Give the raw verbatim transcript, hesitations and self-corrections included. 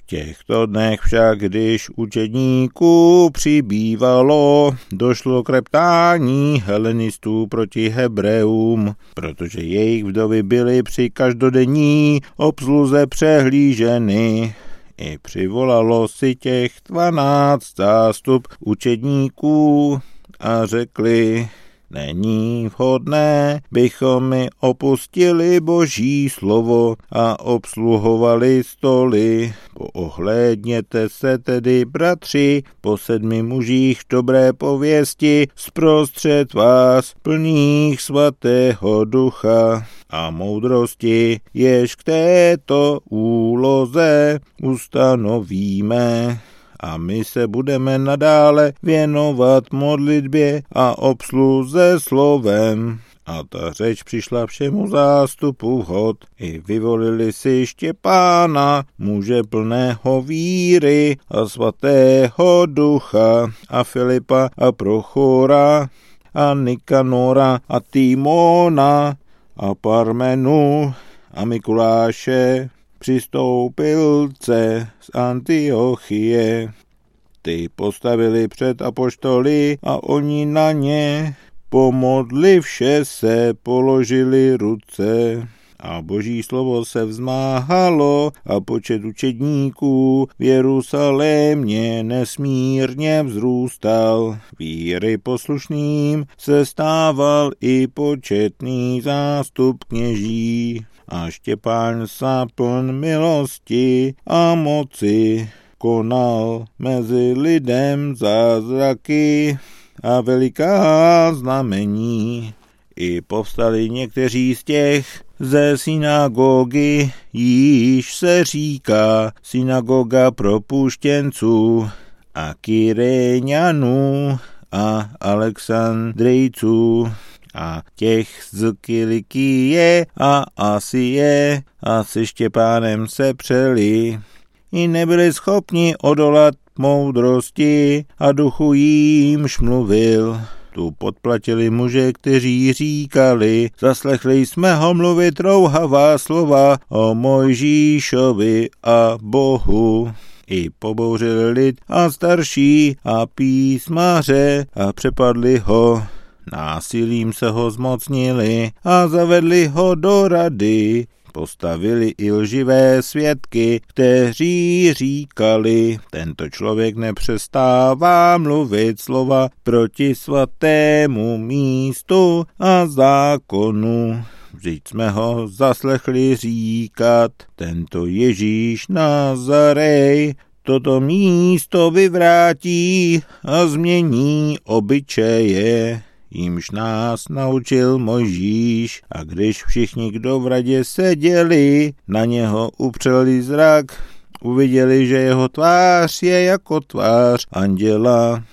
těchto dnech však, když učedníků přibývalo, došlo k reptání helenistů proti Hebreům, protože jejich vdovy byly při každodenní obsluze přehlíženy. I přivolalo si těch dvanáct zástup učedníků a řekli: není vhodné, bychom my opustili Boží slovo a obsluhovali stoly. Poohlédněte se tedy, bratři, po sedmi mužích dobré pověsti zprostřed vás, plných svatého ducha a moudrosti, jež k této úloze ustanovíme. A my se budeme nadále věnovat modlitbě a obsluze slovem. A ta řeč přišla všemu zástupu vhod. I vyvolili si Štěpána, muže plného víry a svatého ducha, a Filipa a Prochora a Nikanora a Timona a Parmenu a Mikuláše, přistoupilce z Antiochie. Ty postavili před apoštoly a oni na ně, pomodlivše se, položili ruce. A Boží slovo se vzmáhalo a počet učedníků v Jeruzalémě nesmírně vzrůstal. Víry poslušným se stával i početný zástup kněží. A Štěpán pln milosti a moci konal mezi lidem zázraky a veliká znamení. I povstali někteří z těch ze synagogy, již se říká synagoga propuštěnců, a Kyréňanů a Alexandrijců, a těch z Kilikie a Asie, a se Štěpánem se přeli. I nebyli schopni odolat moudrosti a duchu jímž mluvil. Tu podplatili muže, kteří říkali: zaslechli jsme ho mluvit rouhavá slova o Mojžíšovi a Bohu. I pobouřili lid a starší a písmaře a přepadli ho. Násilím se ho zmocnili a zavedli ho do rady. Postavili i lživé svědky, kteří říkali: tento člověk nepřestává mluvit slova proti svatému místu a zákonu. Vždyť jsme ho zaslechli říkat: tento Ježíš Nazarej toto místo vyvrátí a změní obyčeje, jímž nás naučil Mojžíš. A když všichni, kdo v radě seděli, na něho upřeli zrak, uviděli, že jeho tvář je jako tvář anděla.